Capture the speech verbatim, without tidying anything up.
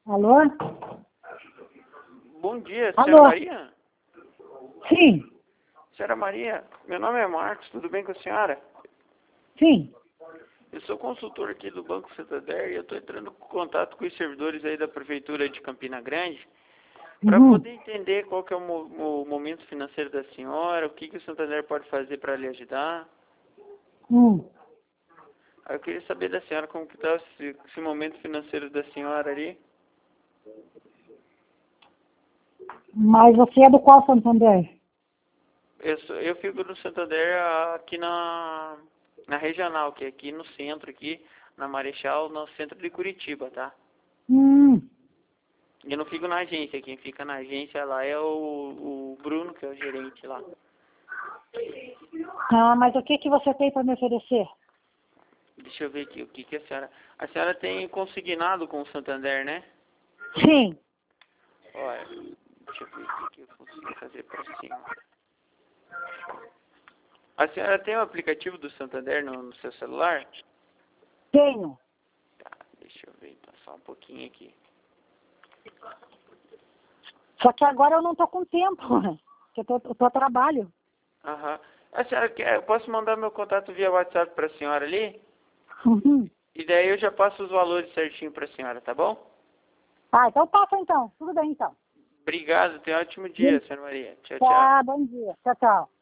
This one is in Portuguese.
Alô? Bom dia, Alô? senhora Maria? Sim, Senhora Maria, meu nome é Marcos, tudo bem com a senhora? sim. Eu sou consultor aqui do Banco Santander e eu estou entrando em contato com os servidores aí da Prefeitura de Campina Grande para Uhum. poder entender qual que é o, mo o momento financeiro da senhora, o que, que o Santander pode fazer para lhe ajudar. Hum. Aí eu queria saber da senhora como que está esse, esse momento financeiro da senhora ali. Mas você é do qual Santander? Eu, sou, eu fico no Santander aqui na, na regional, que é aqui no centro, aqui na Marechal, no centro de Curitiba, tá? Hum. Eu não fico na agência, quem fica na agência lá é o, o Bruno, que é o gerente lá. Ah, mas o que, que você tem para me oferecer? Deixa eu ver aqui, o que que a senhora... A senhora tem consignado com o Santander, né? Sim. Olha, deixa eu ver o que que eu consigo fazer para a senhora. A senhora tem o aplicativo do Santander no, no seu celular? Tenho. Tá, deixa eu ver então, só um pouquinho aqui. Só que agora eu não tô com tempo, porque eu tô, eu tô a trabalho. Aham. A senhora quer, eu posso mandar meu contato via WhatsApp para a senhora ali? Uhum. E daí eu já passo os valores certinho para a senhora, tá bom? Ah, então passa então. Tudo bem então. Obrigado, tenha um ótimo dia, Bem- senhora Maria. Tchau, tchau. Tá, bom dia. Tchau, tchau.